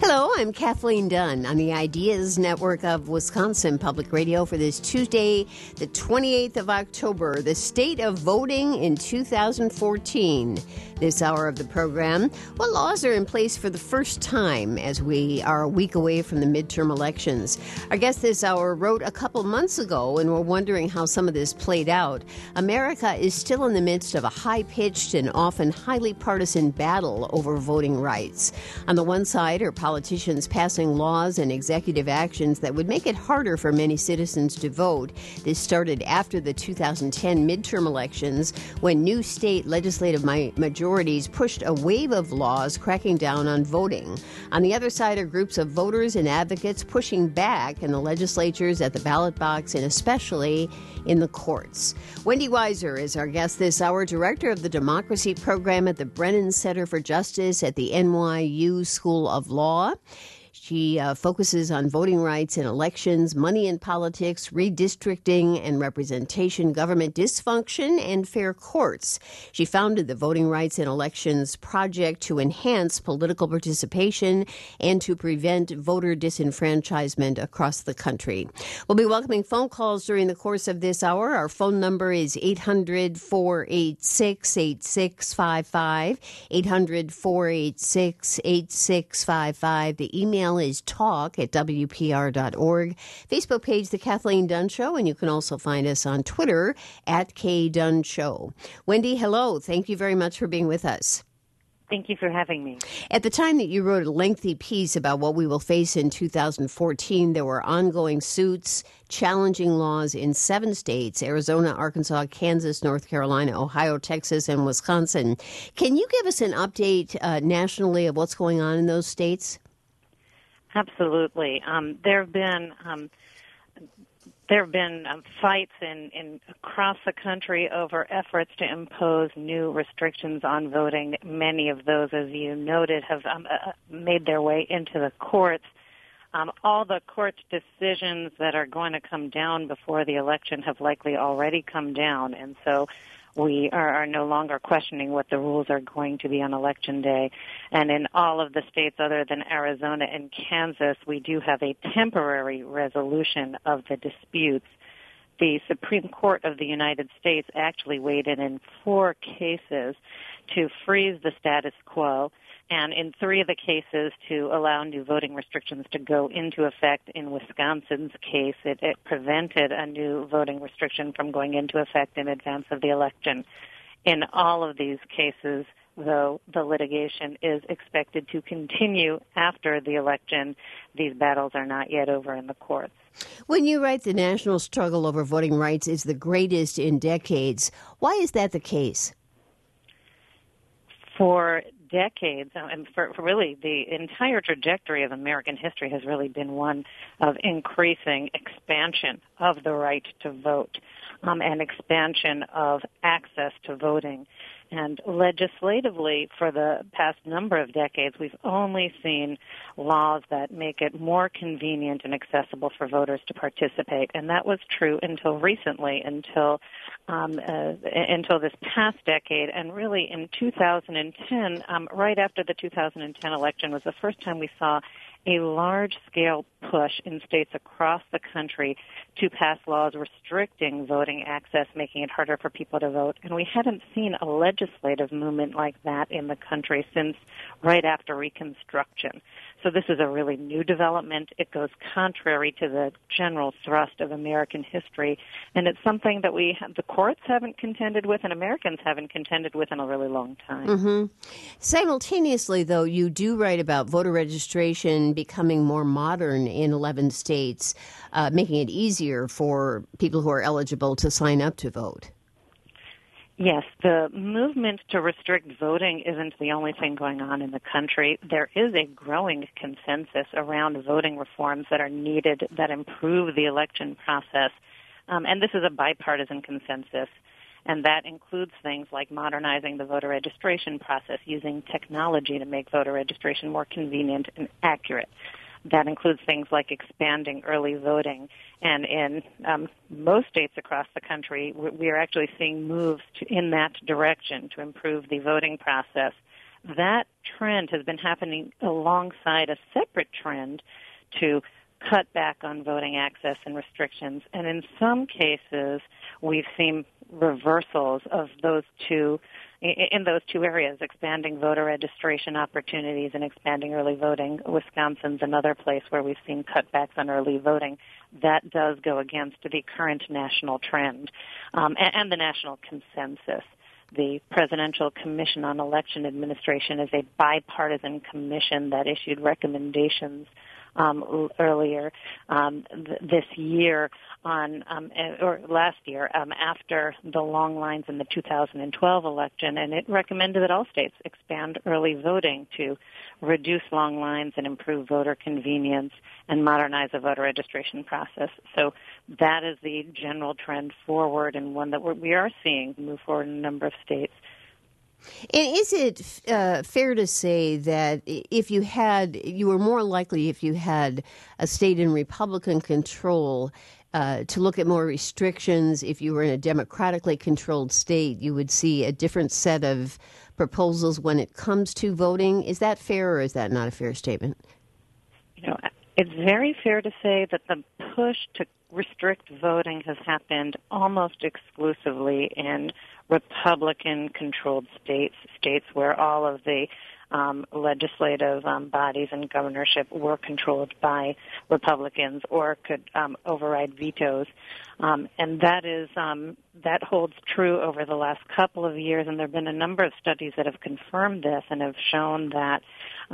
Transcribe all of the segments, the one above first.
Hello, I'm Kathleen Dunn on the Ideas Network of Wisconsin Public Radio for this Tuesday, the 28th of October, the state of voting in 2014. This hour of the program, what laws are in place for the first time as we are a week away from the midterm elections? Our guest this hour wrote a couple months ago, and we're wondering how some of this played out. America is still in the midst of a high-pitched and often highly partisan battle over voting rights. On the one side are politicians passing laws and executive actions that would make it harder for many citizens to vote. This started after the 2010 midterm elections, when new state legislative majorities pushed a wave of laws cracking down on voting. On the other side are groups of voters and advocates pushing back in the legislatures, at the ballot box, and especially in the courts. Wendy Weiser is our guest this hour, director of the Democracy Program at the Brennan Center for Justice at the NYU School of Law. She focuses on voting rights in elections, money in politics, redistricting and representation, government dysfunction, and fair courts. She founded the Voting Rights in Elections Project to enhance political participation and to prevent voter disenfranchisement across the country. We'll be welcoming phone calls during the course of this hour. Our phone number is 800-486-8655, 800-486-8655. The email is talk@wpr.org. Facebook page, The Kathleen Dunn Show, and you can also find us on Twitter @KDunn Wendy, hello. Thank you very much for being with us. Thank you for having me. At the time that you wrote a lengthy piece about what we will face in 2014, there were ongoing suits challenging laws in 7 states: Arizona, Arkansas, Kansas, North Carolina, Ohio, Texas, and Wisconsin. Can you give us an update nationally of what's going on in those states? Absolutely. There have been fights in across the country over efforts to impose new restrictions on voting. Many of those, as you noted, have made their way into the courts. All the court decisions that are going to come down before the election have likely already come down, and so we are no longer questioning what the rules are going to be on Election Day. And in all of the states other than Arizona and Kansas, we do have a temporary resolution of the disputes. The Supreme Court of the United States actually weighed in 4 cases to freeze the status quo, and in 3 of the cases to allow new voting restrictions to go into effect. In Wisconsin's case, it prevented a new voting restriction from going into effect in advance of the election. In all of these cases, though, the litigation is expected to continue after the election. These battles are not yet over in the courts. When you write the national struggle over voting rights is the greatest in decades, why is that the case? For decades, and for really the entire trajectory of American history has really been one of increasing expansion of the right to vote, and expansion of access to voting. And legislatively, for the past number of decades, we've only seen laws that make it more convenient and accessible for voters to participate. And that was true until recently, until this past decade. And really in 2010, right after the 2010 election, was the first time we saw a large-scale push in states across the country to pass laws restricting voting access, making it harder for people to vote. And we hadn't seen a legislative movement like that in the country since right after Reconstruction. So this is a really new development. It goes contrary to the general thrust of American history, and it's something that the courts haven't contended with and Americans haven't contended with in a really long time. Mm-hmm. Simultaneously, though, you do write about voter registration becoming more modern in 11 states, making it easier for people who are eligible to sign up to vote. Yes, the movement to restrict voting isn't the only thing going on in the country. There is a growing consensus around voting reforms that are needed that improve the election process, and this is a bipartisan consensus, and that includes things like modernizing the voter registration process, using technology to make voter registration more convenient and accurate. That includes things like expanding early voting. And in most states across the country, we are actually seeing moves in that direction to improve the voting process. that trend has been happening alongside a separate trend to cut back on voting access and restrictions. And in some cases, we've seen reversals of those two, in those two areas, expanding voter registration opportunities and expanding early voting. Wisconsin's another place where we've seen cutbacks on early voting. That does go against the current national trend and the national consensus. The Presidential Commission on Election Administration is a bipartisan commission that issued recommendations earlier this year or last year after the long lines in the 2012 election, and it recommended that all states expand early voting to reduce long lines and improve voter convenience and modernize the voter registration process. So that is the general trend forward, and one that we are seeing move forward in a number of states. And is it fair to say that you were more likely if you had a state in Republican control to look at more restrictions? If you were in a democratically controlled state, you would see a different set of proposals when it comes to voting. Is that fair, or is that not a fair statement? It's very fair to say that the push to restrict voting has happened almost exclusively in Republican-controlled states where all of the legislative bodies and governorship were controlled by Republicans or could override vetoes. And that holds true over the last couple of years, and there have been a number of studies that have confirmed this and have shown that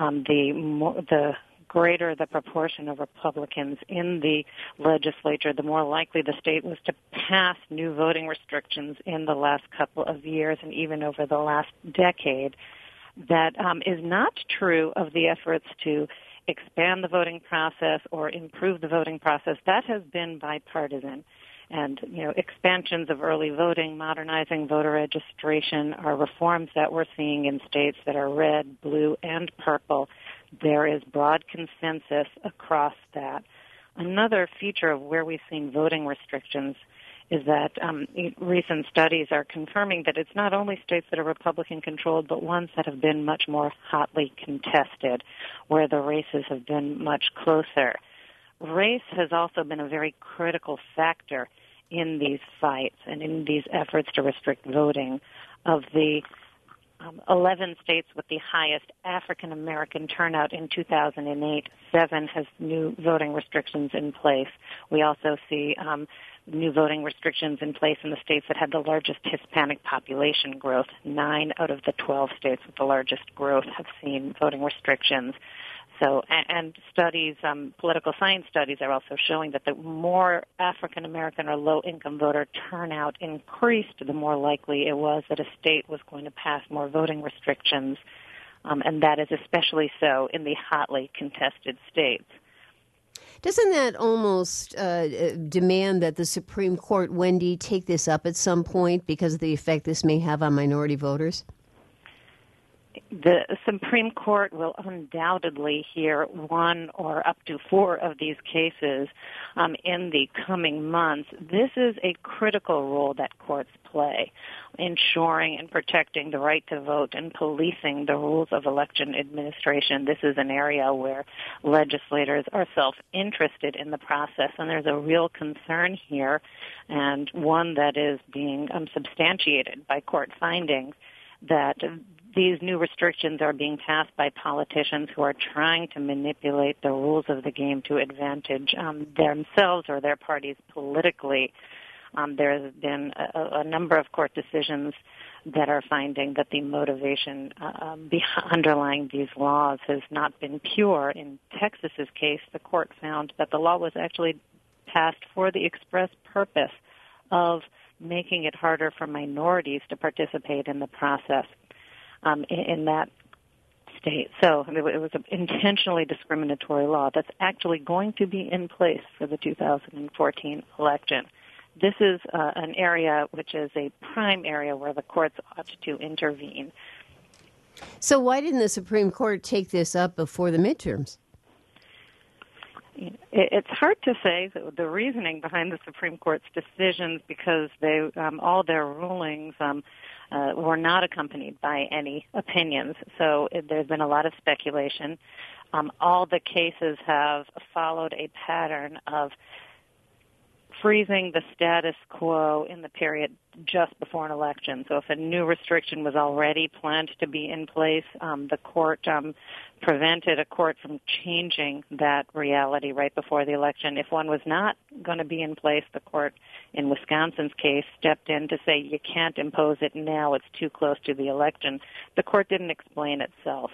the greater the proportion of Republicans in the legislature, the more likely the state was to pass new voting restrictions in the last couple of years and even over the last decade. That is not true of the efforts to expand the voting process or improve the voting process. That has been bipartisan. And, expansions of early voting, modernizing voter registration are reforms that we're seeing in states that are red, blue, and purple. There is broad consensus across that. Another feature of where we've seen voting restrictions is that recent studies are confirming that it's not only states that are Republican-controlled, but ones that have been much more hotly contested, where the races have been much closer. Race has also been a very critical factor in these fights and in these efforts to restrict voting. Of the 11 states with the highest African American turnout in 2008, 7 has new voting restrictions in place. We also see new voting restrictions in place in the states that had the largest Hispanic population growth. 9 out of the 12 states with the largest growth have seen voting restrictions. So, and studies, political science studies are also showing that the more African American or low-income voter turnout increased, the more likely it was that a state was going to pass more voting restrictions, and that is especially so in the hotly contested states. Doesn't that almost demand that the Supreme Court, Wendy, take this up at some point because of the effect this may have on minority voters? The Supreme Court will undoubtedly hear 1 or up to 4 of these cases in the coming months. This is a critical role that courts play, ensuring and protecting the right to vote and policing the rules of election administration. This is an area where legislators are self-interested in the process, and there's a real concern here, and one that is being substantiated by court findings, that these new restrictions are being passed by politicians who are trying to manipulate the rules of the game to advantage themselves or their parties politically. There has been a number of court decisions that are finding that the motivation underlying these laws has not been pure. In Texas's case, the court found that the law was actually passed for the express purpose of making it harder for minorities to participate in the process in that state. So it was an intentionally discriminatory law that's actually going to be in place for the 2014 election. This is an area which is a prime area where the courts ought to intervene. So why didn't the Supreme Court take this up before the midterms? It's hard to say the reasoning behind the Supreme Court's decisions, because they all their rulings were not accompanied by any opinions. So there's been a lot of speculation. All the cases have followed a pattern of freezing the status quo in the period just before an election. So if a new restriction was already planned to be in place, the court prevented a court from changing that reality right before the election. If one was not going to be in place, the court in Wisconsin's case stepped in to say you can't impose it now, it's too close to the election. The court didn't explain itself.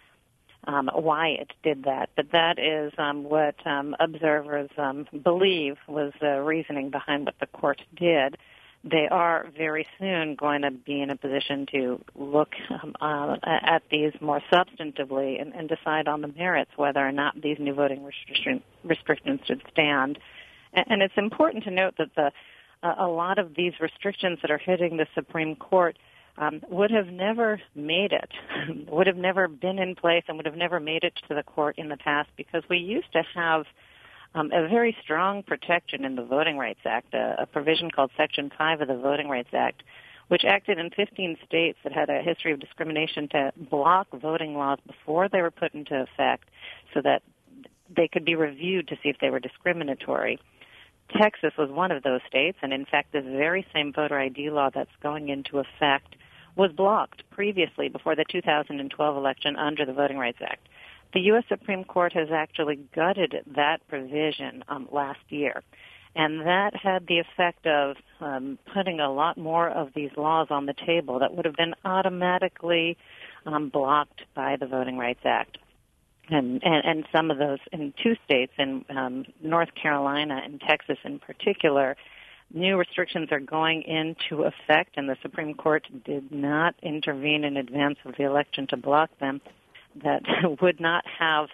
Why it did that. But that is what observers believe was the reasoning behind what the court did. They are very soon going to be in a position to look at these more substantively and decide on the merits whether or not these new voting restrictions should stand. And it's important to note that a lot of these restrictions that are hitting the Supreme Court would have never made it, would have never been in place and would have never made it to the court in the past because we used to have a very strong protection in the Voting Rights Act, a provision called Section 5 of the Voting Rights Act, which acted in 15 states that had a history of discrimination to block voting laws before they were put into effect so that they could be reviewed to see if they were discriminatory. Texas was one of those states, and in fact, this very same voter ID law that's going into effect was blocked previously before the 2012 election under the Voting Rights Act. The U.S. Supreme Court has actually gutted that provision last year, and that had the effect of putting a lot more of these laws on the table that would have been automatically blocked by the Voting Rights Act. And some of those in two states, in North Carolina and Texas in particular, new restrictions are going into effect, and the Supreme Court did not intervene in advance of the election to block them. That would not have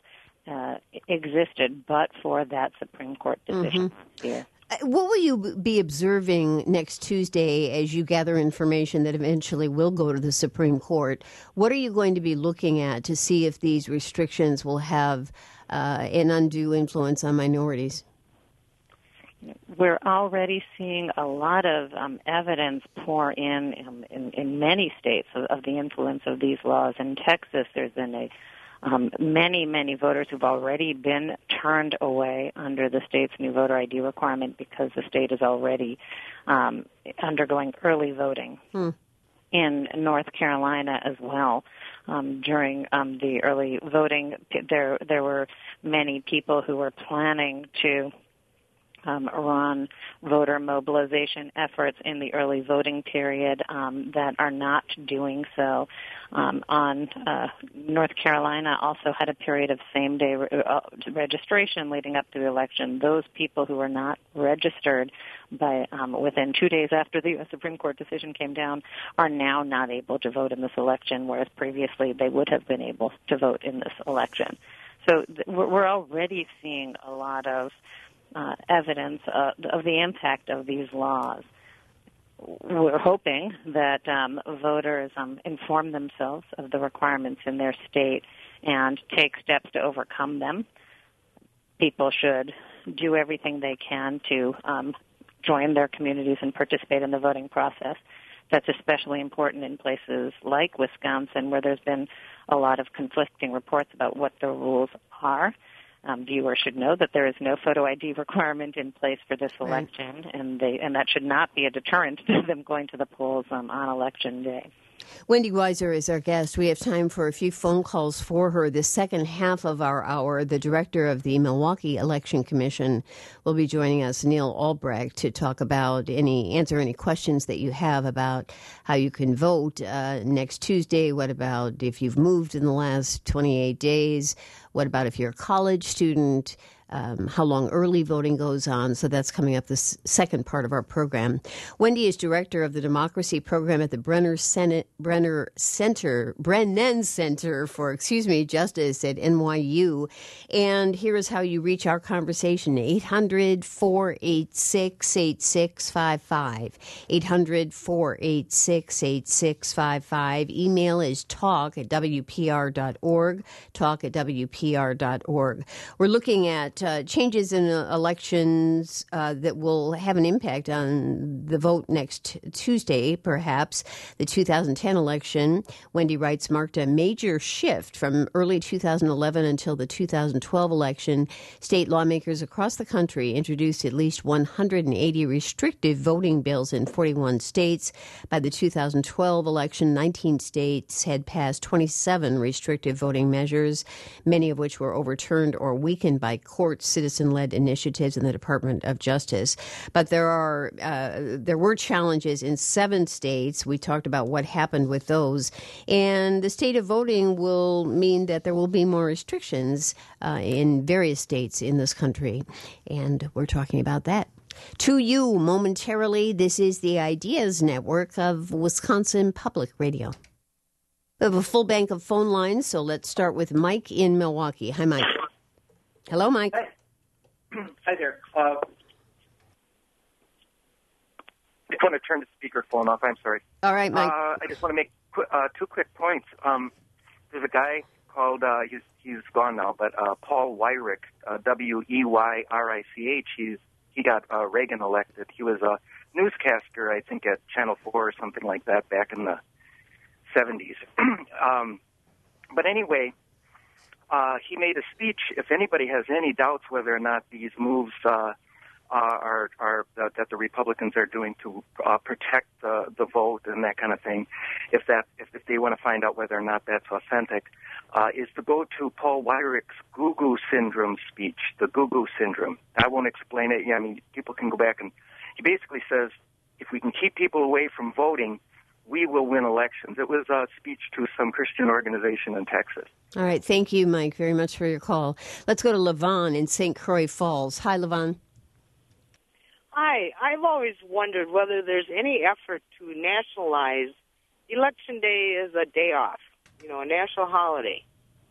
existed but for that Supreme Court decision last year. What will you be observing next Tuesday as you gather information that eventually will go to the Supreme Court? What are you going to be looking at to see if these restrictions will have an undue influence on minorities? We're already seeing a lot of evidence pour in many states of the influence of these laws. In Texas, there's been many voters who've already been turned away under the state's new voter ID requirement because the state is already undergoing early voting. In North Carolina as well. During the early voting, there were many people who were planning to run voter mobilization efforts in the early voting period that are not doing so. North Carolina also had a period of same-day registration leading up to the election. Those people who were not registered by within 2 days after the U.S. Supreme Court decision came down are now not able to vote in this election, whereas previously they would have been able to vote in this election. So we're already seeing a lot of evidence of the impact of these laws. We're hoping that voters inform themselves of the requirements in their state and take steps to overcome them. People should do everything they can to join their communities and participate in the voting process. That's especially important in places like Wisconsin, where there's been a lot of conflicting reports about what the rules are. Viewers should know that there is no photo ID requirement in place for this election, and that should not be a deterrent to them going to the polls on Election Day. Wendy Weiser is our guest. We have time for a few phone calls for her. The second half of our hour, the director of the Milwaukee Election Commission will be joining us, Neil Albrecht, to talk about answer any questions that you have about how you can vote next Tuesday. What about if you've moved in the last 28 days? What about if you're a college student? How long early voting goes on. So that's coming up this second part of our program. Wendy is director of the Democracy Program at the Brennan Center for Justice at NYU. And here is how you reach our conversation, 800-486-8655, 800-486-8655. Email is talk@WPR.org, talk@WPR.org. We're looking at changes in elections that will have an impact on the vote next Tuesday, perhaps. The 2010 election, Wendy writes, marked a major shift from early 2011 until the 2012 election. State lawmakers across the country introduced at least 180 restrictive voting bills in 41 states. By the 2012 election, 19 states had passed 27 restrictive voting measures, many of which were overturned or weakened by court citizen-led initiatives in the Department of Justice. But there were challenges in 7 states. We talked about what happened with those. And the state of voting will mean that there will be more restrictions in various states in this country. And we're talking about that. To you momentarily, this is the Ideas Network of Wisconsin Public Radio. We have a full bank of phone lines, so let's start with Mike in Milwaukee. Hi, Mike. Hello, Mike. Hi there. I just want to turn the speakerphone off. I'm sorry. All right, Mike. I just want to make 2 quick points. There's a guy called, he's gone now, but Paul Weyrich, Weyrich. He got Reagan elected. He was a newscaster, I think, at Channel 4 or something like that back in the 70s. But anyway, he made a speech. If anybody has any doubts whether or not these moves are that the Republicans are doing to protect the vote and that kind of thing, if they want to find out whether or not that's authentic, is to go to Paul Weyrich's Gugu Syndrome speech, the Gugu Syndrome. I won't explain it. I mean, people can go back, and he basically says, if we can keep people away from voting, we will win elections. It was a speech to some Christian organization in Texas. All right. Thank you, Mike, very much for your call. Let's go to Levon in St. Croix Falls. Hi, Levon. Hi. I've always wondered whether there's any effort to nationalize Election Day as a day off, a national holiday.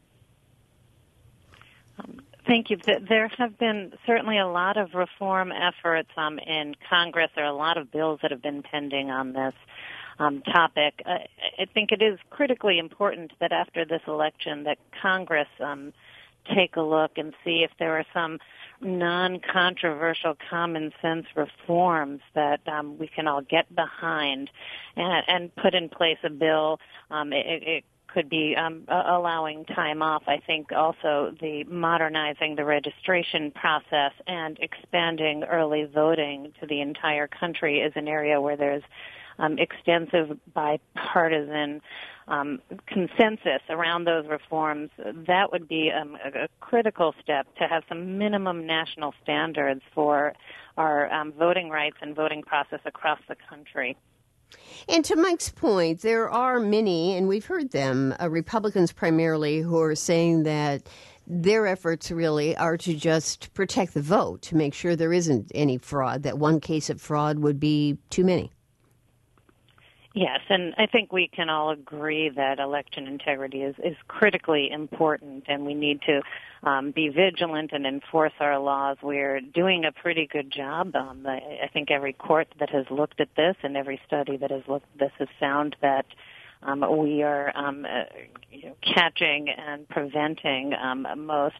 Thank you. There have been certainly a lot of reform efforts in Congress. There are a lot of bills that have been pending on this topic. I think it is critically important that after this election that Congress take a look and see if there are some non-controversial common sense reforms that we can all get behind and put in place a bill. It could be allowing time off. I think also the modernizing the registration process and expanding early voting to the entire country is an area where there's extensive bipartisan consensus around those reforms. That would be a critical step to have some minimum national standards for our voting rights and voting process across the country. And to Mike's point, there are many, and we've heard them, Republicans primarily, who are saying that their efforts really are to just protect the vote, to make sure there isn't any fraud, that one case of fraud would be too many. Yes, and I think we can all agree that election integrity is critically important, and we need to be vigilant and enforce our laws. We're doing a pretty good job. I think every court that has looked at this and every study that has looked at this has found that we are catching and preventing most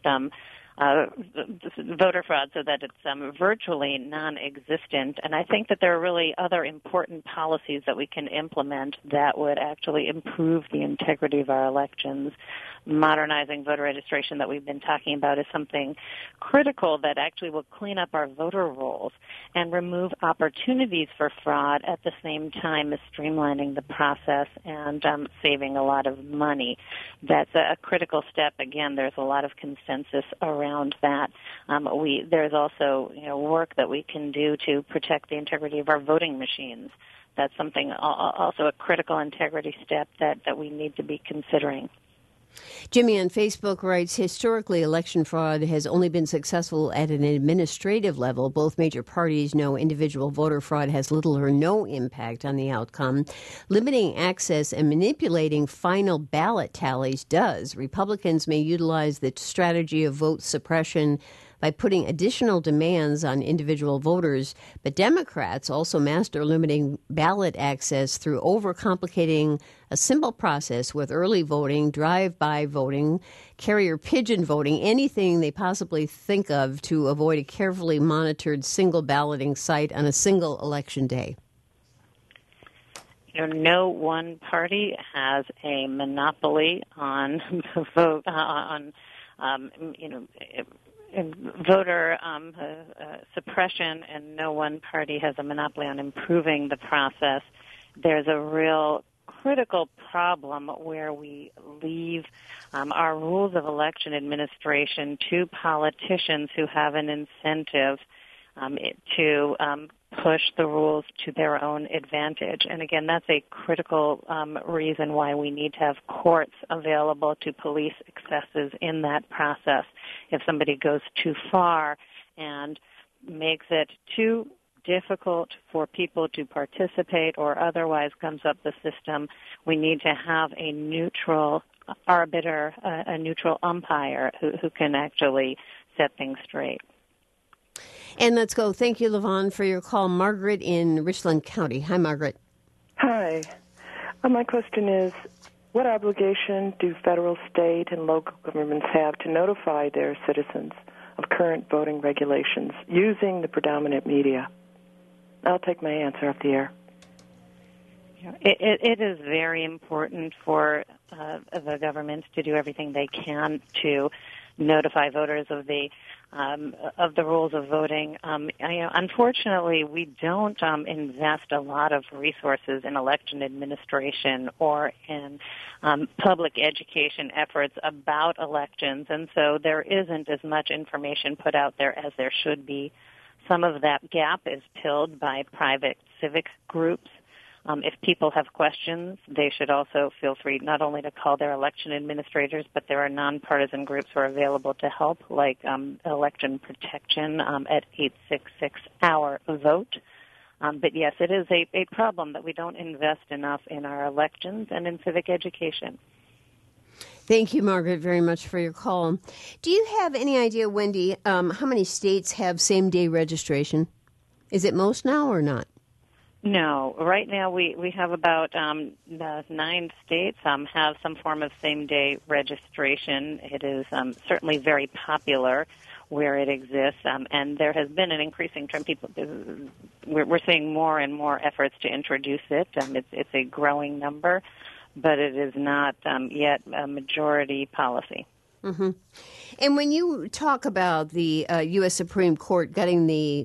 voter fraud so that it's virtually non-existent. And I think that there are really other important policies that we can implement that would actually improve the integrity of our elections. Modernizing voter registration that we've been talking about is something critical that actually will clean up our voter rolls and remove opportunities for fraud at the same time as streamlining the process and saving a lot of money. That's a critical step. Again, there's a lot of consensus around that. There's also work that we can do to protect the integrity of our voting machines. That's something also a critical integrity step that we need to be considering. Jimmy on Facebook writes, historically, election fraud has only been successful at an administrative level. Both major parties know individual voter fraud has little or no impact on the outcome. Limiting access and manipulating final ballot tallies does. Republicans may utilize the strategy of vote suppression by putting additional demands on individual voters, but Democrats also master limiting ballot access through overcomplicating a simple process with early voting, drive-by voting, carrier pigeon voting, anything they possibly think of to avoid a carefully monitored single balloting site on a single election day. No one party has a monopoly on vote voter suppression, and no one party has a monopoly on improving the process. There's a real critical problem where we leave our rules of election administration to politicians who have an incentive to push the rules to their own advantage. And again, that's a critical reason why we need to have courts available to police excesses in that process. If somebody goes too far and makes it too difficult for people to participate or otherwise gums up the system, we need to have a neutral arbiter, a neutral umpire who can actually set things straight. And let's go. Thank you, Levon, for your call. Margaret in Richland County. Hi, Margaret. Hi. My question is, what obligation do federal, state, and local governments have to notify their citizens of current voting regulations using the predominant media? I'll take my answer off the air. It is very important for the government to do everything they can to notify voters of the rules of voting. Unfortunately, we don't invest a lot of resources in election administration or in public education efforts about elections, and so there isn't as much information put out there as there should be. Some of that gap is filled by private civic groups. If people have questions, they should also feel free not only to call their election administrators, but there are nonpartisan groups who are available to help, like Election Protection at 866-OUR-VOTE. But yes, it is a problem that we don't invest enough in our elections and in civic education. Thank you, Margaret, very much for your call. Do you have any idea, Wendy, how many states have same-day registration? Is it most now or not? No. Right now we have about 9 states have some form of same-day registration. It is certainly very popular where it exists, and there has been an increasing trend. We're seeing more and more efforts to introduce it. It's a growing number, but it is not yet a majority policy. Mm-hmm. And when you talk about the U.S. Supreme Court getting the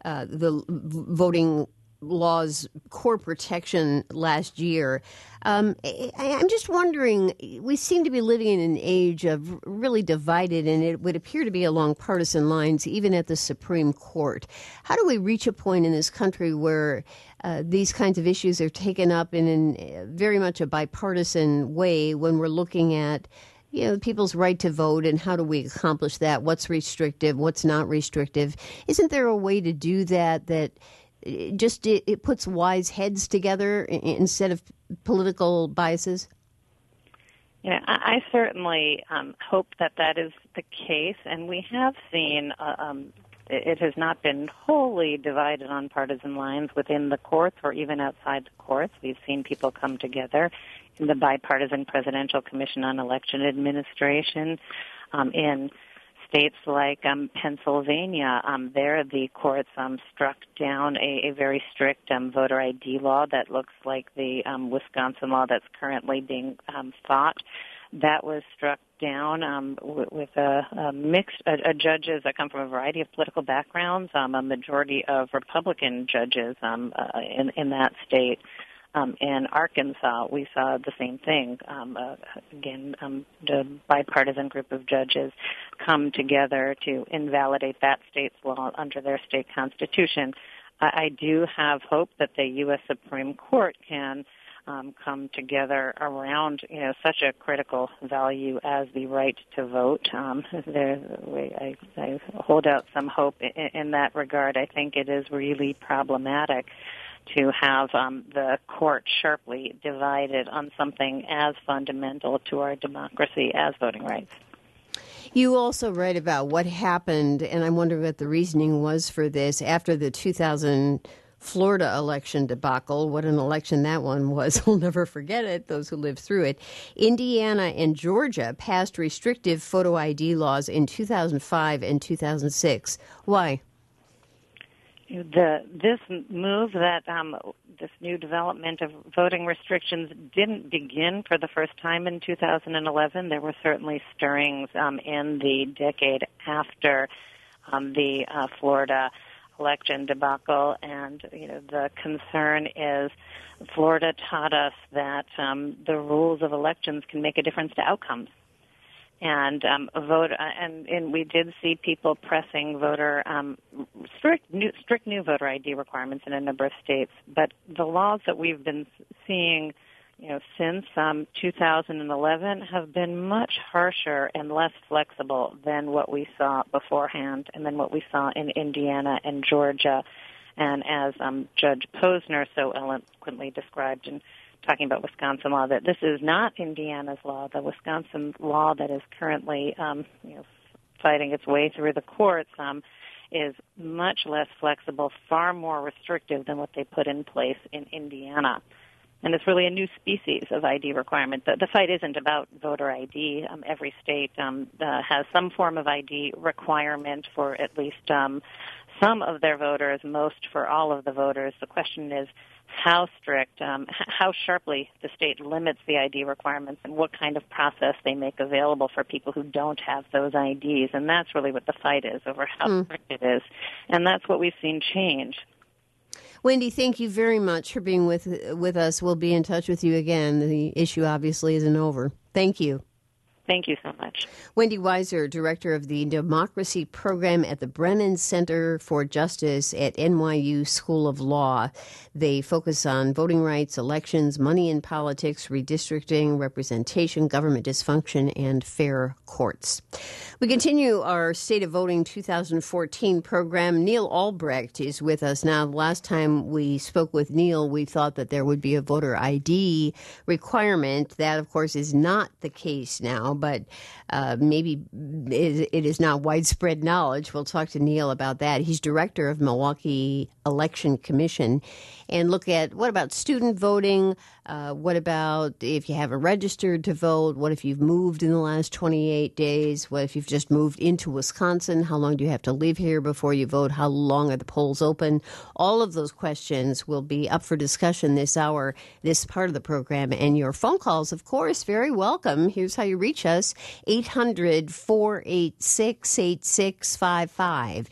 voting laws core protection last year, I'm just wondering, we seem to be living in an age of really divided, and it would appear to be along partisan lines, even at the Supreme Court. How do we reach a point in this country where these kinds of issues are taken up in very much a bipartisan way when we're looking at people's right to vote, and how do we accomplish that? What's restrictive? What's not restrictive? Isn't there a way to do that it puts wise heads together instead of political biases? I certainly hope that is the case, and we have seen it has not been wholly divided on partisan lines within the courts or even outside the courts. We've seen people come together in the Bipartisan Presidential Commission on Election Administration in states like Pennsylvania. There the courts struck down a very strict voter ID law that looks like the Wisconsin law that's currently being fought. That was struck down with a judges that come from a variety of political backgrounds, a majority of Republican judges in that state. In Arkansas, we saw the same thing. The bipartisan group of judges come together to invalidate that state's law under their state constitution. I do have hope that the U.S. Supreme Court can come together around, such a critical value as the right to vote. I hold out some hope in that regard. I think it is really problematic to have the court sharply divided on something as fundamental to our democracy as voting rights. You also write about what happened, and I wonder what the reasoning was for this after the 2000 Florida election debacle. What an election that one was. We'll never forget it, those who lived through it. Indiana and Georgia passed restrictive photo ID laws in 2005 and 2006. Why? This move that this new development of voting restrictions didn't begin for the first time in 2011. There were certainly stirrings in the decade after the Florida election debacle, and the concern is Florida taught us that the rules of elections can make a difference to outcomes. And and we did see people pressing strict new voter ID requirements in a number of states. But the laws that we've been seeing, since 2011, have been much harsher and less flexible than what we saw beforehand, and then what we saw in Indiana and Georgia. And as Judge Posner so eloquently described in talking about Wisconsin law, that this is not Indiana's law. The Wisconsin law that is currently fighting its way through the courts is much less flexible, far more restrictive than what they put in place in Indiana. And it's really a new species of ID requirement. The fight isn't about voter ID. Every state has some form of ID requirement for at least some of their voters, most for all of the voters. The question is how strict, how sharply the state limits the ID requirements and what kind of process they make available for people who don't have those IDs. And that's really what the fight is, over how strict it is. And that's what we've seen change. Wendy, thank you very much for being with us. We'll be in touch with you again. The issue obviously isn't over. Thank you. Thank you so much. Wendy Weiser, Director of the Democracy Program at the Brennan Center for Justice at NYU School of Law. They focus on voting rights, elections, money in politics, redistricting, representation, government dysfunction, and fair courts. We continue our State of Voting 2014 program. Neil Albrecht is with us now. Last time we spoke with Neil, we thought that there would be a voter ID requirement. That, of course, is not the case now, but maybe it is not widespread knowledge. We'll talk to Neil about that. He's director of Milwaukee Election Commission, and look at what about student voting? What about if you haven't registered to vote? What if you've moved in the last 28 days? What if you've just moved into Wisconsin? How long do you have to live here before you vote? How long are the polls open? All of those questions will be up for discussion this hour, this part of the program. And your phone calls, of course, very welcome. Here's how you reach us: 800-486-8655.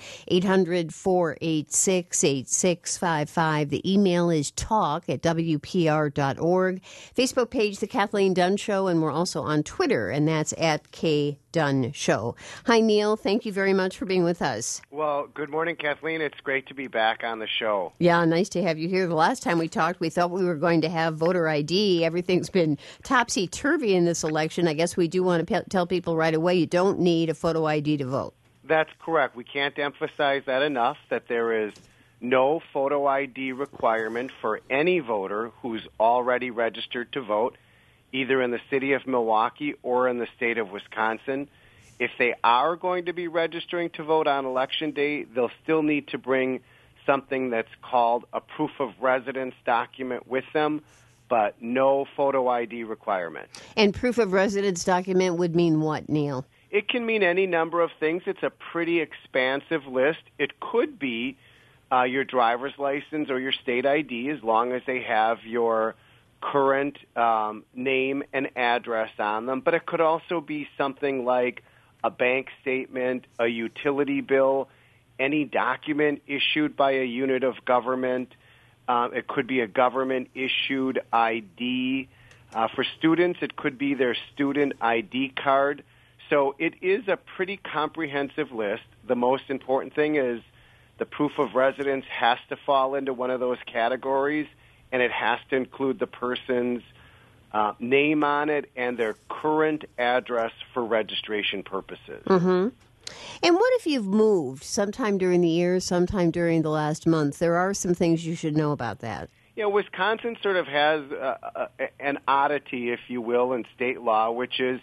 800-486-8655. The email is talk@wpr.org. Facebook page, The Kathleen Dunn Show, and we're also on Twitter, and that's @KDunn Show. Hi, Neil. Thank you very much for being with us. Well, good morning, Kathleen. It's great to be back on the show. Yeah, nice to have you here. The last time we talked, we thought we were going to have voter ID. Everything's been topsy-turvy in this election. I guess we do want to tell people right away you don't need a photo ID to vote. That's correct. We can't emphasize that enough, that there is no photo ID requirement for any voter who's already registered to vote, either in the city of Milwaukee or in the state of Wisconsin. If they are going to be registering to vote on Election Day, they'll still need to bring something that's called a proof of residence document with them, but no photo ID requirement. And proof of residence document would mean what, Neil? It can mean any number of things. It's a pretty expansive list. It could be your driver's license or your state ID, as long as they have your current name and address on them. But it could also be something like a bank statement, a utility bill, any document issued by a unit of government. It could be a government-issued ID. For students, it could be their student ID card. So it is a pretty comprehensive list. The most important thing is the proof of residence has to fall into one of those categories, and it has to include the person's name on it and their current address for registration purposes. Mm-hmm. And what if you've moved sometime during the year, sometime during the last month? There are some things you should know about that. Yeah, Wisconsin sort of has an oddity, if you will, in state law, which is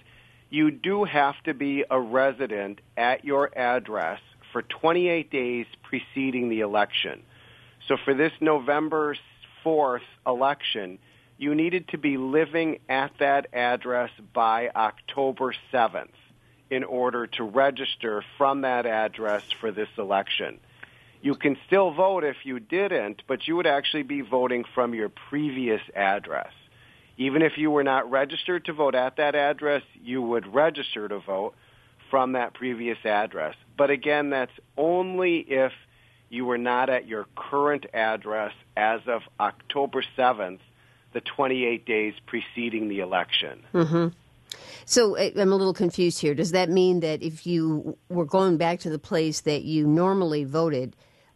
you do have to be a resident at your address for 28 days preceding the election. So for this November 4th election, you needed to be living at that address by October 7th in order to register from that address for this election. You can still vote if you didn't, but you would actually be voting from your previous address. Even if you were not registered to vote at that address, you would register to vote from that previous address. But again, that's only if you were not at your current address as of October 7th, the 28 days preceding the election. Mm-hmm. So I'm a little confused here. Does that mean that if you were going back to the place that you normally voted,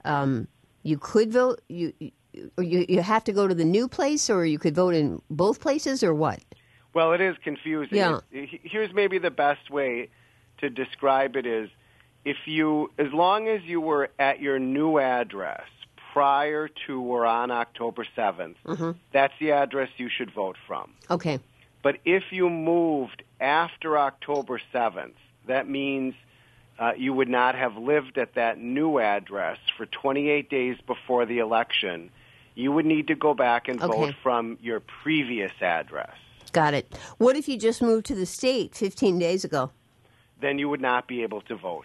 you could vote? You have to go to the new place, or you could vote in both places, or what? Well, it is confusing. Yeah. Here's maybe the best way to describe it is, as long as you were at your new address prior to or on October 7th, mm-hmm. that's the address you should vote from. Okay. But if you moved after October 7th, that means you would not have lived at that new address for 28 days before the election. You would need to go back and vote from your previous address. Got it. What if you just moved to the state 15 days ago? Then you would not be able to vote.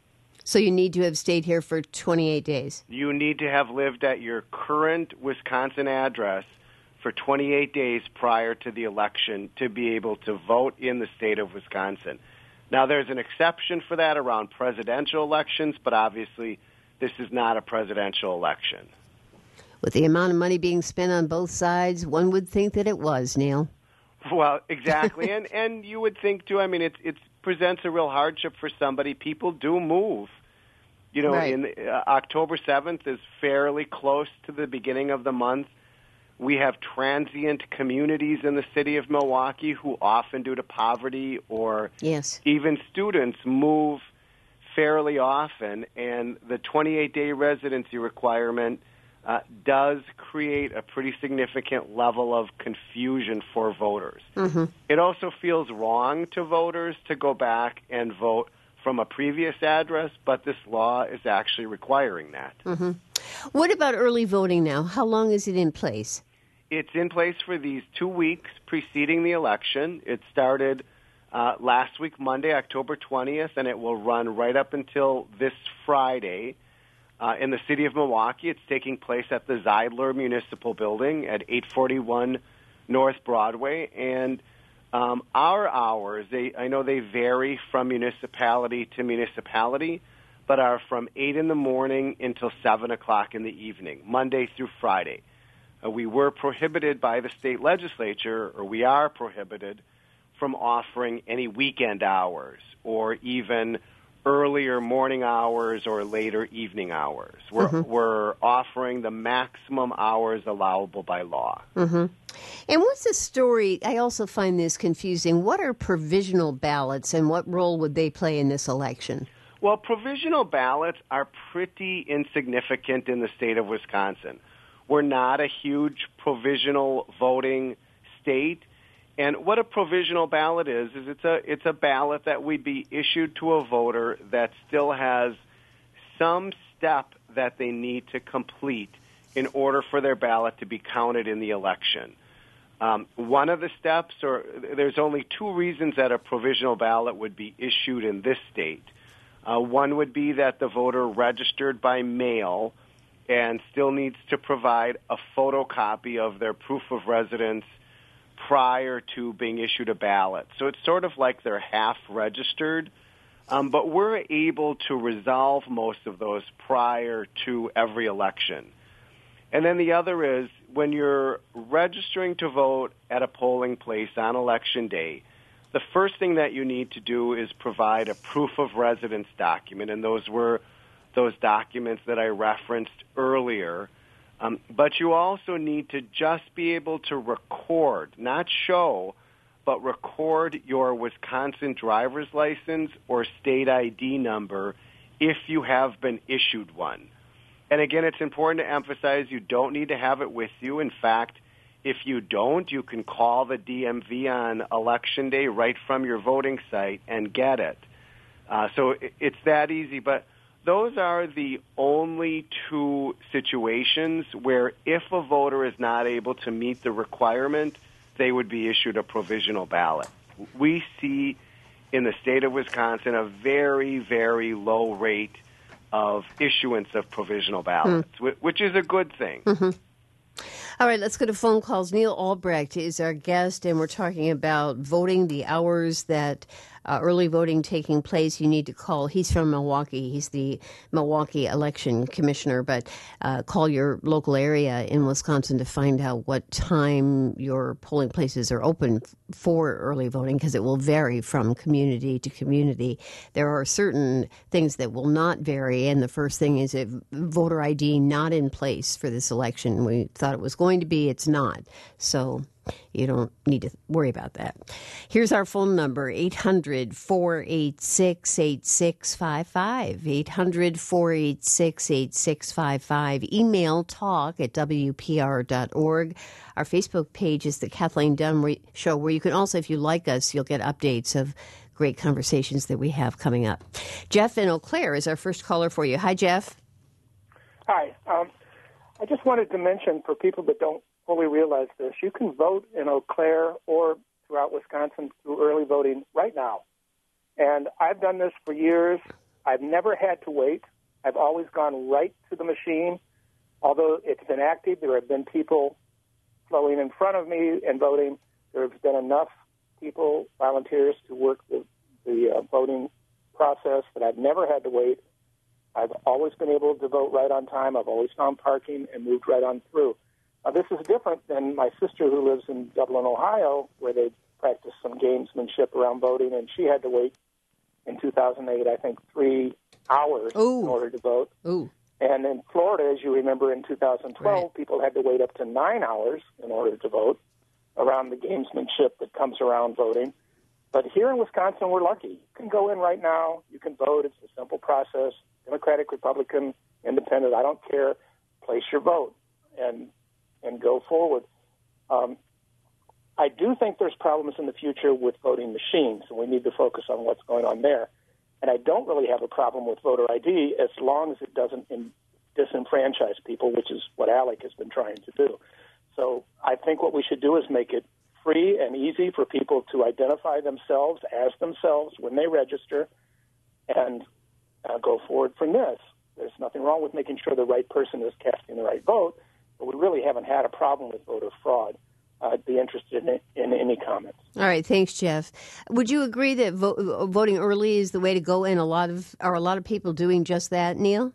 So you need to have stayed here for 28 days. You need to have lived at your current Wisconsin address for 28 days prior to the election to be able to vote in the state of Wisconsin. Now, there's an exception for that around presidential elections, but obviously this is not a presidential election. With the amount of money being spent on both sides, one would think that it was, Neil. Well, exactly. and you would think, too, I mean, it presents a real hardship for somebody. People do move. You know, right. in October 7th is fairly close to the beginning of the month. We have transient communities in the city of Milwaukee who often, due to poverty or even students, move fairly often. And the 28-day residency requirement does create a pretty significant level of confusion for voters. Mm-hmm. It also feels wrong to voters to go back and vote from a previous address, but this law is actually requiring that. Mm-hmm. What about early voting now? How long is it in place? It's in place for these 2 weeks preceding the election. It started last week, Monday, October 20th, and it will run right up until this Friday. In the city of Milwaukee, it's taking place at the Zeidler Municipal Building at 841 North Broadway. And our hours, I know they vary from municipality to municipality, but are from 8 in the morning until 7 o'clock in the evening, Monday through Friday. We were prohibited by the state legislature, or we are prohibited from offering any weekend hours or even earlier morning hours or later evening hours. We're offering the maximum hours allowable by law. Mm-hmm. And what's the story? I also find this confusing. What are provisional ballots, and what role would they play in this election? Well, provisional ballots are pretty insignificant in the state of Wisconsin. We're not a huge provisional voting state. And what a provisional ballot is it's a ballot that would be issued to a voter that still has some step that they need to complete in order for their ballot to be counted in the election. One of the steps, or there's only two reasons that a provisional ballot would be issued in this state. One would be that the voter registered by mail and still needs to provide a photocopy of their proof of residence prior to being issued a ballot. So it's sort of like they're half registered, but we're able to resolve most of those prior to every election. And then the other is when you're registering to vote at a polling place on Election Day, the first thing that you need to do is provide a proof of residence document, and those were those documents that I referenced earlier. But you also need to just be able to record, not show, but record your Wisconsin driver's license or state ID number if you have been issued one. And again, it's important to emphasize you don't need to have it with you. In fact, If you don't, you can call the DMV on Election Day right from your voting site and get it. So it's that easy. But those are the only two situations where if a voter is not able to meet the requirement, they would be issued a provisional ballot. We see in the state of Wisconsin a very, very low rate of issuance of provisional ballots, which is a good thing. Mm-hmm. All right, let's go to phone calls. Neil Albrecht is our guest, and we're talking about voting, the hours that early voting taking place. You need to call. He's from Milwaukee. He's the Milwaukee election commissioner, but call your local area in Wisconsin to find out what time your polling places are open for early voting, because it will vary from community to community. There are certain things that will not vary, and the first thing is a voter ID not in place for this election. We thought it was going to be. It's not. So you don't need to worry about that. Here's our phone number, 800-486-8655, 800-486-8655. Email talk@wpr.org. Our Facebook page is the Kathleen Dunn Show, where you can also, if you like us, you'll get updates of great conversations that we have coming up. Jeff in Eau Claire is our first caller for you. Hi, Jeff. Hi. I just wanted to mention, for people that don't fully realize this, you can vote in Eau Claire or throughout Wisconsin through early voting right now. And I've done this for years. I've never had to wait. I've always gone right to the machine. Although it's been active, there have been people flowing in front of me and voting. There have been enough people, volunteers, to work the voting process that I've never had to wait. I've always been able to vote right on time. I've always found parking and moved right on through. This is different than my sister who lives in Dublin, Ohio, where they practice some gamesmanship around voting, and she had to wait in 2008, I think, 3 hours in order to vote. Ooh. And in Florida, as you remember, in 2012, people had to wait up to 9 hours in order to vote around the gamesmanship that comes around voting. But here in Wisconsin, we're lucky. You can go in right now. You can vote. It's a simple process. Democratic, Republican, Independent, I don't care. Place your vote and go forward. I do think there's problems in the future with voting machines, and we need to focus on what's going on there. And I don't really have a problem with voter ID as long as it doesn't disenfranchise people, which is what ALEC has been trying to do. So I think what we should do is make it free and easy for people to identify themselves as themselves when they register and go forward from this. There's nothing wrong with making sure the right person is casting the right vote, but we really haven't had a problem with voter fraud. I'd be interested in any comments. All right, thanks, Jeff. Would you agree that voting early is the way to go, and are a lot of people doing just that, Neil?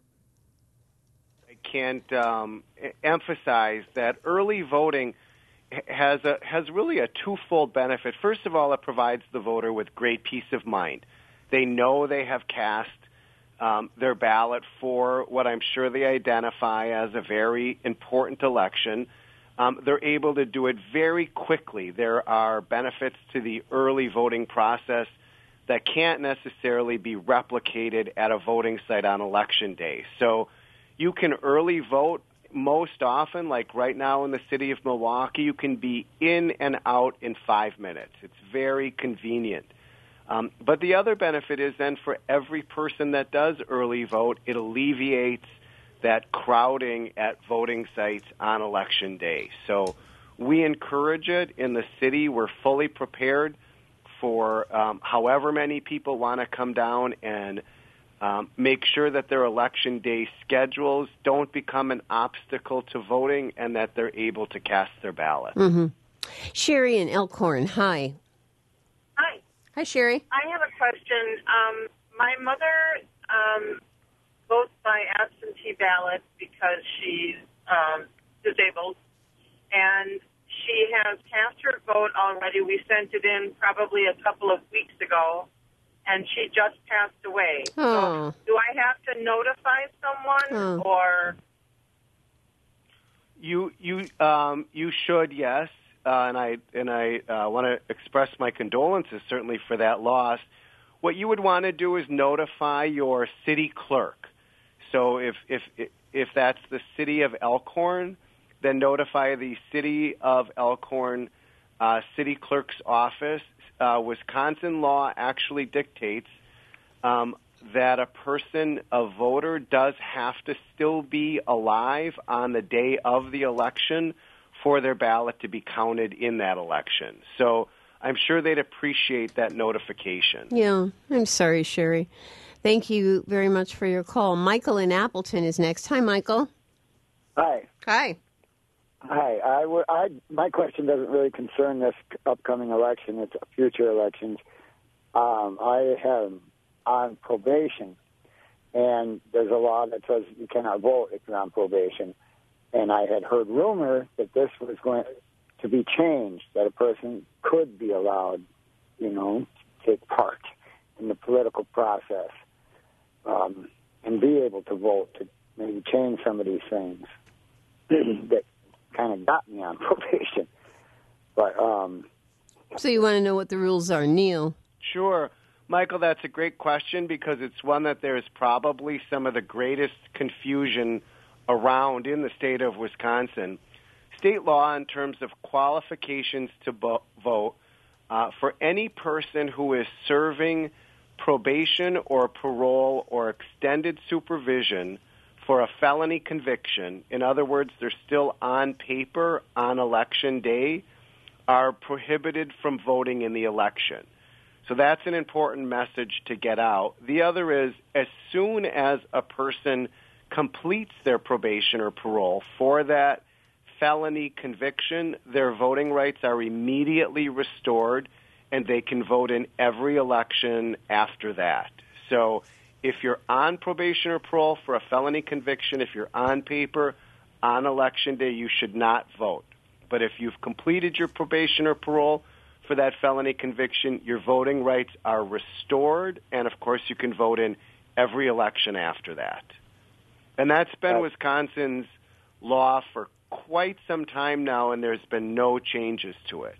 I can't emphasize that early voting has really a twofold benefit. First of all, it provides the voter with great peace of mind. They know they have cast their ballot for what I'm sure they identify as a very important election. They're able to do it very quickly. There are benefits to the early voting process that can't necessarily be replicated at a voting site on Election Day. So you can early vote most often, like right now in the city of Milwaukee, you can be in and out in 5 minutes. It's very convenient. But the other benefit is then for every person that does early vote, it alleviates that crowding at voting sites on Election Day. So we encourage it in the city. We're fully prepared for however many people want to come down and make sure that their Election Day schedules don't become an obstacle to voting and that they're able to cast their ballot. Mm-hmm. Sherry in Elkhorn, hi. Hi. Hi, Sherry. I have a question. My mother votes by absentee ballot because she's disabled, and she has cast her vote already. We sent it in probably a couple of weeks ago, and she just passed away. Oh. So do I have to notify someone, or? You should, yes. And I want to express my condolences certainly for that loss. What you would want to do is notify your city clerk. So if that's the city of Elkhorn, then notify the City of Elkhorn City Clerk's office. Wisconsin law actually dictates that a voter does have to still be alive on the day of the election for their ballot to be counted in that election. So I'm sure they'd appreciate that notification. Yeah, I'm sorry, Sherry. Thank you very much for your call. Michael in Appleton is next. Hi, Michael. Hi. Hi. Hi. My question doesn't really concern this upcoming election. It's future elections. I am on probation, and there's a law that says you cannot vote if you're on probation. And I had heard rumor that this was going to be changed, that a person could be allowed, to take part in the political process and be able to vote to maybe change some of these things that kind of got me on probation. But so you want to know what the rules are, Neil? Sure. Michael, that's a great question because it's one that there's probably some of the greatest confusion around in the state of Wisconsin. State law in terms of qualifications to vote for any person who is serving probation or parole or extended supervision for a felony conviction, in other words, they're still on paper on election day, are prohibited from voting in the election. So that's an important message to get out. The other is, as soon as a person completes their probation or parole for that felony conviction, their voting rights are immediately restored, and they can vote in every election after that. So if you're on probation or parole for a felony conviction, if you're on paper on election day, you should not vote. But if you've completed your probation or parole for that felony conviction, your voting rights are restored, and of course you can vote in every election after that. And that's been Wisconsin's law for quite some time now, and there's been no changes to it.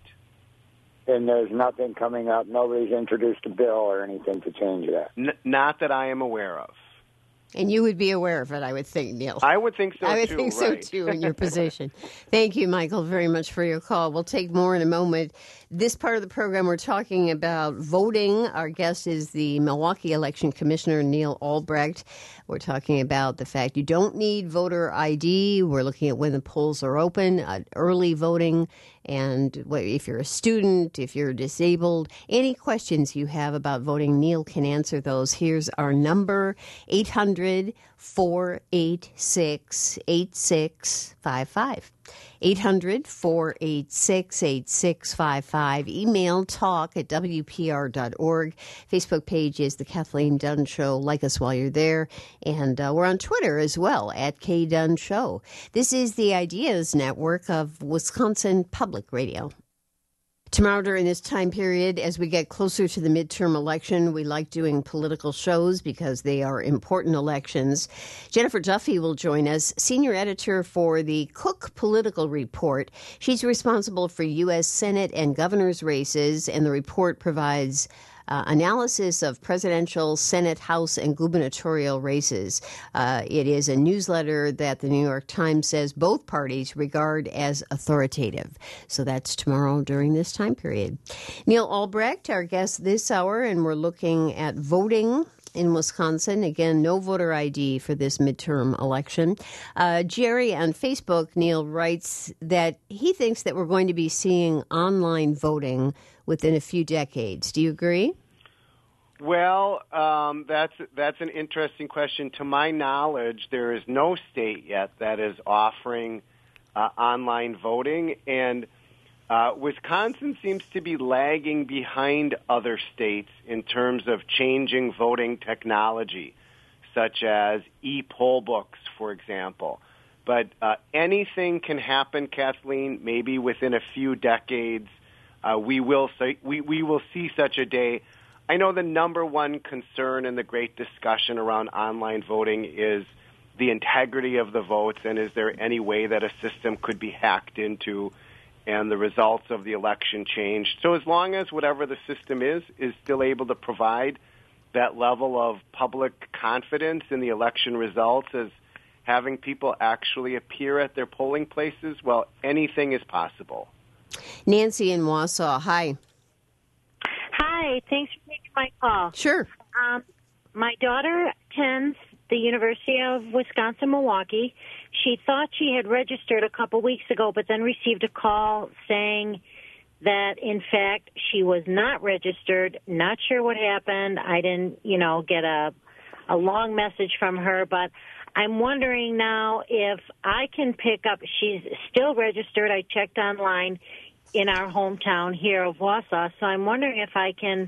And there's nothing coming up, nobody's introduced a bill or anything to change that? Not that I am aware of. And you would be aware of it, I would think, Neil. I would think so, too. I would think so, too, in your position. Thank you, Michael, very much for your call. We'll take more in a moment. This part of the program, we're talking about voting. Our guest is the Milwaukee Election Commissioner, Neil Albrecht. We're talking about the fact you don't need voter ID. We're looking at when the polls are open, early voting, and if you're a student, if you're disabled, any questions you have about voting, Neil can answer those. Here's our number, 800-486-8655. 800-486-8655. Email talk@wpr.org. Facebook page is The Kathleen Dunn Show. Like us while you're there. And we're on Twitter as well, @KDunn This is the Ideas Network of Wisconsin Public Radio. Tomorrow during this time period, as we get closer to the midterm election, we like doing political shows because they are important elections. Jennifer Duffy will join us, senior editor for the Cook Political Report. She's responsible for U.S. Senate and governor's races, and the report provides analysis of presidential, Senate, House, and gubernatorial races. It is a newsletter that the New York Times says both parties regard as authoritative. So that's tomorrow during this time period. Neil Albrecht, our guest this hour, and we're looking at voting in Wisconsin. Again, no voter ID for this midterm election. Jerry on Facebook, Neil, writes that he thinks that we're going to be seeing online voting within a few decades. Do you agree? Well, that's an interesting question. To my knowledge, there is no state yet that is offering online voting, and Wisconsin seems to be lagging behind other states in terms of changing voting technology, such as e-poll books, for example. But anything can happen, Kathleen, maybe within a few decades. We will see such a day. I know the number one concern in the great discussion around online voting is the integrity of the votes, and is there any way that a system could be hacked into and the results of the election changed. So as long as whatever the system is still able to provide that level of public confidence in the election results, as having people actually appear at their polling places, well, anything is possible. Nancy in Wausau, hi. Hi, thanks for taking my call. Sure. My daughter attends the University of Wisconsin-Milwaukee. She thought she had registered a couple weeks ago, but then received a call saying that, in fact, she was not registered. Not sure what happened. I didn't, get a long message from her, but I'm wondering now if I can pick up. She's still registered. I checked online in our hometown here of Wausau, so I'm wondering if I can,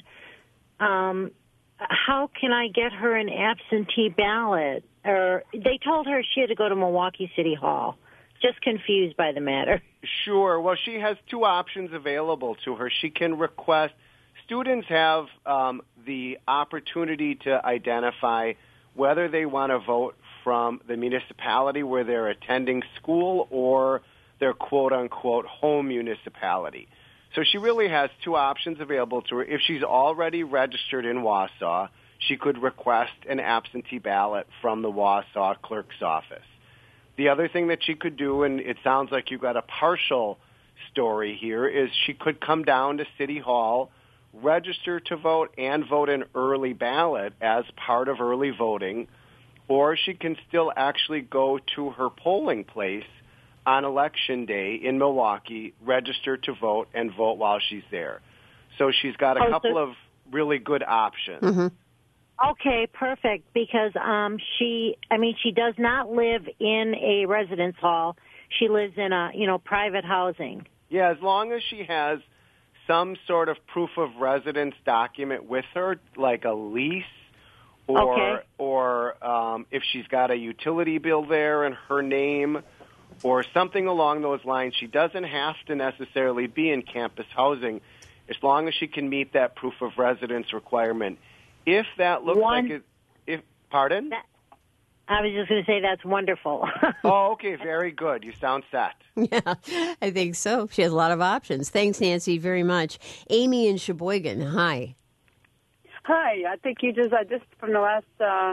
how can I get her an absentee ballot? Or they told her she had to go to Milwaukee City Hall. Just confused by the matter. Sure. Well, she has two options available to her. She can request. Students have the opportunity to identify whether they want to vote from the municipality where they're attending school or their quote-unquote home municipality. So she really has two options available to her. If she's already registered in Wausau, she could request an absentee ballot from the Wausau clerk's office. The other thing that she could do, and it sounds like you've got a partial story here, is she could come down to City Hall, register to vote, and vote an early ballot as part of early voting, or she can still actually go to her polling place on Election Day in Milwaukee, register to vote, and vote while she's there. So she's got a couple of really good options. Mm-hmm. Okay, perfect, because she does not live in a residence hall. She lives in a, private housing. Yeah, as long as she has some sort of proof of residence document with her, like a lease, or if she's got a utility bill there in her name, or something along those lines. She doesn't have to necessarily be in campus housing, as long as she can meet that proof of residence requirement. If that looks pardon? I was just going to say that's wonderful. Oh, okay, very good. You sound set. Yeah, I think so. She has a lot of options. Thanks, Nancy, very much. Amy in Sheboygan, hi. Hi, I think you just from the last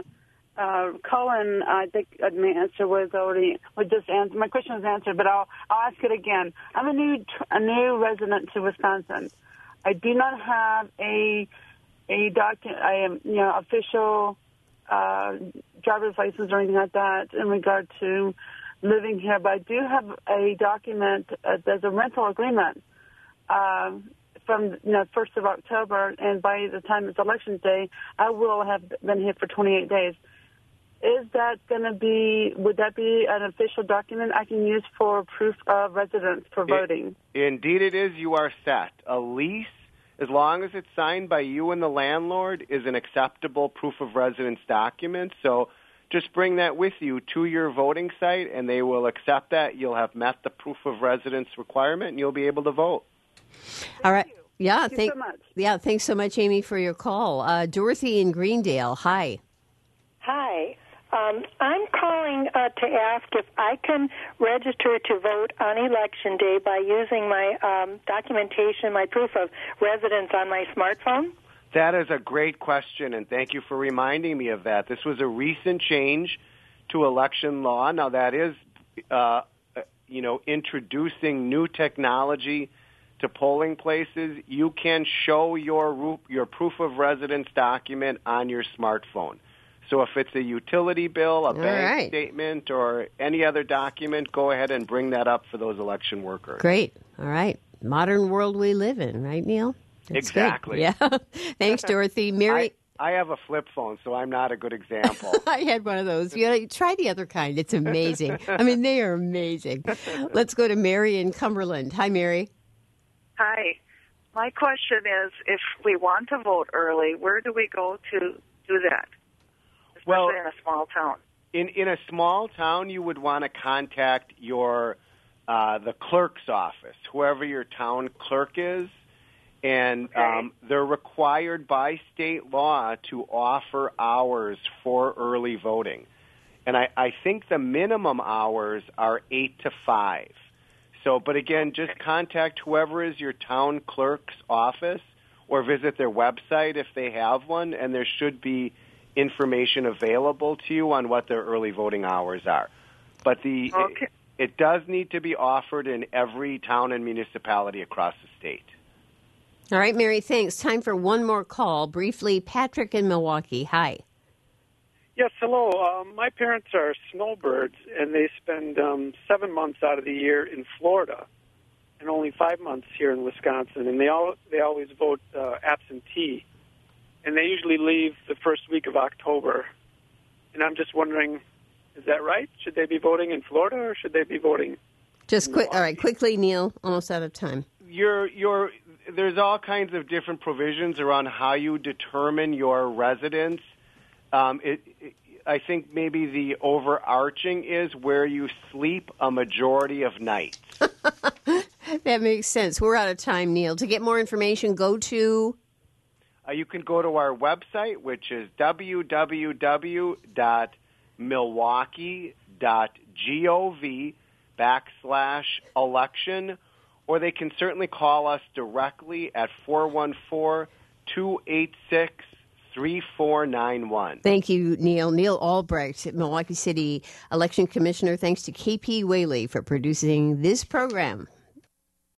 Colin, I think my answer was just answered. My question was answered, but I'll ask it again. I'm a new resident to Wisconsin. I do not have a document. I am official driver's license or anything like that in regard to living here, but I do have a document. There's a rental agreement from 1st of October, and by the time it's Election Day, I will have been here for 28 days. Is that would that be an official document I can use for proof of residence for voting? Indeed it is. You are set. A lease, as long as it's signed by you and the landlord, is an acceptable proof of residence document. So just bring that with you to your voting site, and they will accept that. You'll have met the proof of residence requirement, and you'll be able to vote. All right. Yeah, Thank you so much. Yeah, thanks so much, Amy, for your call. Dorothy in Greendale, hi. Hi. I'm calling to ask if I can register to vote on Election Day by using my documentation, my proof of residence on my smartphone. That is a great question, and thank you for reminding me of that. This was a recent change to election law. Now, that is, introducing new technology to polling places. You can show your proof of residence document on your smartphone. So if it's a utility bill, a bank statement, or any other document, go ahead and bring that up for those election workers. Great. All right. Modern world we live in, right, Neil? That's exactly. Good. Yeah. Thanks, Dorothy. Mary. I have a flip phone, so I'm not a good example. I had one of those. Try the other kind. It's amazing. I mean, they are amazing. Let's go to Mary in Cumberland. Hi, Mary. Hi. My question is, if we want to vote early, where do we go to do that? Especially in a small town. In a small town, you would want to contact the clerk's office, whoever your town clerk is, and they're required by state law to offer hours for early voting. And I think the minimum hours are 8 to 5. So, but again, just contact whoever is your town clerk's office or visit their website if they have one, and there should be information available to you on what their early voting hours are. But it does need to be offered in every town and municipality across the state. All right, Mary, thanks. Time for one more call. Briefly, Patrick in Milwaukee. Hi. Yes, hello. My parents are snowbirds, and they spend 7 months out of the year in Florida and only 5 months here in Wisconsin. And they always vote absentee, and they usually leave the first week of October. And I'm just wondering, is that right? Should they be voting in Florida, or should they be voting? Just quick. All right, quickly, Neil. Almost out of time. There's all kinds of different provisions around how you determine your residence. I think maybe the overarching is where you sleep a majority of nights. That makes sense. We're out of time, Neil. To get more information, go to... you can go to our website, which is www.milwaukee.gov/election, or they can certainly call us directly at 414-286-3491. Thank you, Neil. Neil Albrecht, Milwaukee City Election Commissioner. Thanks to KP Whaley for producing this program.